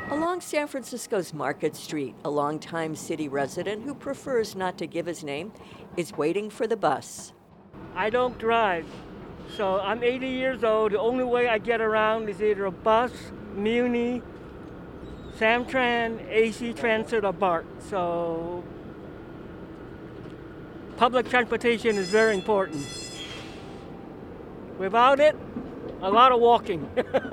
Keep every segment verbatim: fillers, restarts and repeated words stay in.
Along San Francisco's Market Street, a longtime city resident who prefers not to give his name is waiting for the bus. I don't drive, so I'm eighty years old. The only way I get around is either a bus, Muni, Samtran, A C Transit, or BART. So public transportation is very important. Without it, a lot of walking.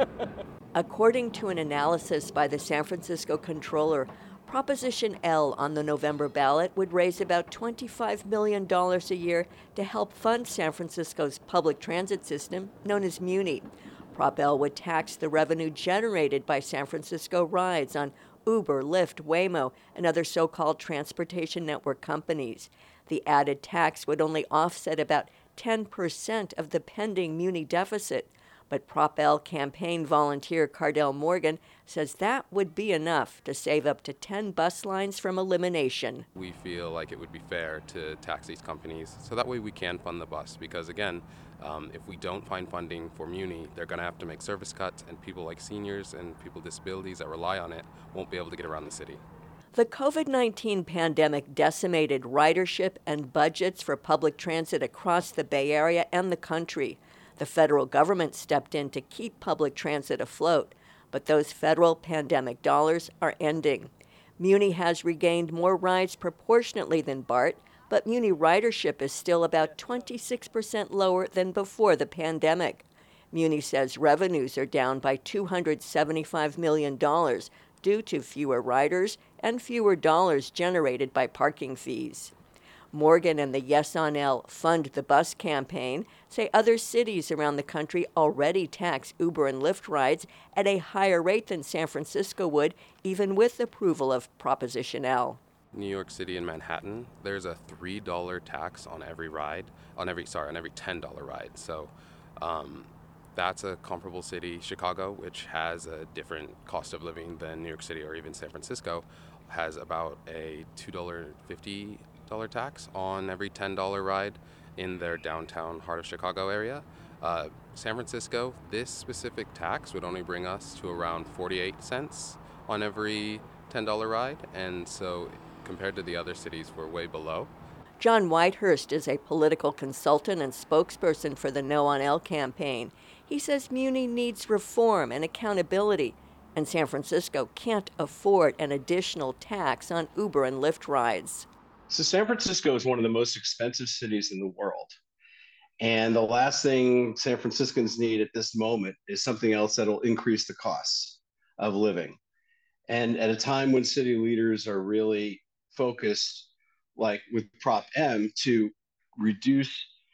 According to an analysis by the San Francisco Comptroller, Proposition L on the November ballot would raise about twenty-five million dollars a year to help fund San Francisco's public transit system, known as Muni. Prop L would tax the revenue generated by San Francisco rides on Uber, Lyft, Waymo, and other so-called transportation network companies. The added tax would only offset about ten percent of the pending Muni deficit. But Prop L campaign volunteer Cardell Morgan says that would be enough to save up to ten bus lines from elimination. We feel like it would be fair to tax these companies so that way we can fund the bus because, again, um, if we don't find funding for Muni, they're going to have to make service cuts, and people like seniors and people with disabilities that rely on it won't be able to get around the city. The COVID nineteen pandemic decimated ridership and budgets for public transit across the Bay Area and the country. The federal government stepped in to keep public transit afloat, but those federal pandemic dollars are ending. Muni has regained more rides proportionately than BART, but Muni ridership is still about twenty-six percent lower than before the pandemic. Muni says revenues are down by two hundred seventy-five million dollars due to fewer riders and fewer dollars generated by parking fees. Morgan and the Yes on L Fund the Bus campaign say other cities around the country already tax Uber and Lyft rides at a higher rate than San Francisco would, even with approval of Proposition L. New York City and Manhattan, there's a three dollar tax on every ride, on every, sorry, on every ten dollar ride. So um, that's a comparable city. Chicago, which has a different cost of living than New York City or even San Francisco, has about a two dollars and fifty cents dollar tax on every ten dollar ride in their downtown heart of Chicago area. Uh, San Francisco, this specific tax would only bring us to around forty-eight cents on every ten dollar ride, and so compared to the other cities, we're way below. John Whitehurst is a political consultant and spokesperson for the No on L campaign. He says Muni needs reform and accountability, and San Francisco can't afford an additional tax on Uber and Lyft rides. So San Francisco is one of the most expensive cities in the world. And the last thing San Franciscans need at this moment is something else that'll increase the costs of living. And at a time when city leaders are really focused, like with Prop M, to reduce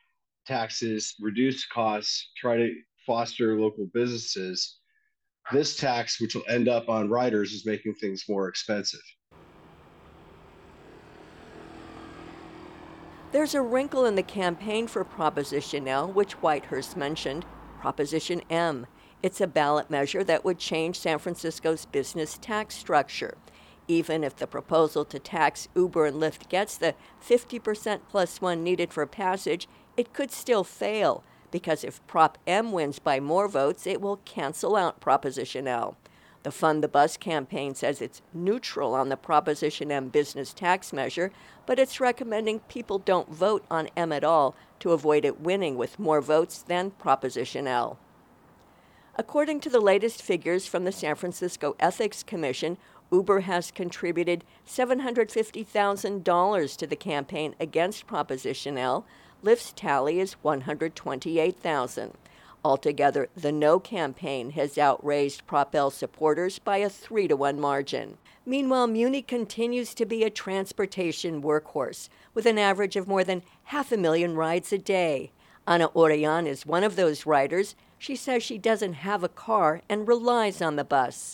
taxes, reduce costs, try to foster local businesses, this tax, which will end up on riders, is making things more expensive. There's a wrinkle in the campaign for Proposition L, which Whitehurst mentioned, Proposition M. It's a ballot measure that would change San Francisco's business tax structure. Even if the proposal to tax Uber and Lyft gets the fifty percent plus one needed for passage, it could still fail, because if Prop M wins by more votes, it will cancel out Proposition L. The Fund the Bus campaign says it's neutral on the Proposition M business tax measure, but it's recommending people don't vote on M at all to avoid it winning with more votes than Proposition L. According to the latest figures from the San Francisco Ethics Commission, Uber has contributed seven hundred fifty thousand dollars to the campaign against Proposition L. Lyft's tally is one hundred twenty-eight thousand dollars. Altogether, the No campaign has outraised Prop L supporters by a three to one margin. Meanwhile, Muni continues to be a transportation workhorse, with an average of more than half a million rides a day. Ana Orellán is one of those riders. She says she doesn't have a car and relies on the bus.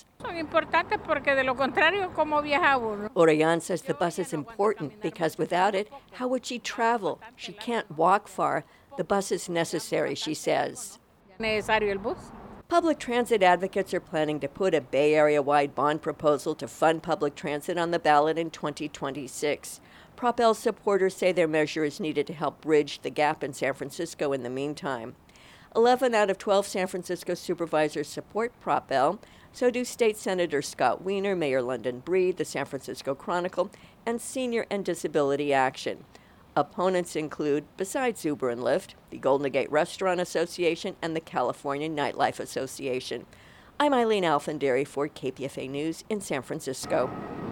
Orellán says the bus is important because without it, how would she travel? She can't walk far. The bus is necessary, she says. Public transit advocates are planning to put a Bay Area-wide bond proposal to fund public transit on the ballot in twenty twenty-six. Prop L supporters say their measure is needed to help bridge the gap in San Francisco in the meantime. eleven out of twelve San Francisco supervisors support Prop L. So do State Senator Scott Wiener, Mayor London Breed, the San Francisco Chronicle, and Senior and Disability Action. Opponents include, besides Uber and Lyft, the Golden Gate Restaurant Association and the California Nightlife Association. I'm Eileen Alfandary for K P F A News in San Francisco.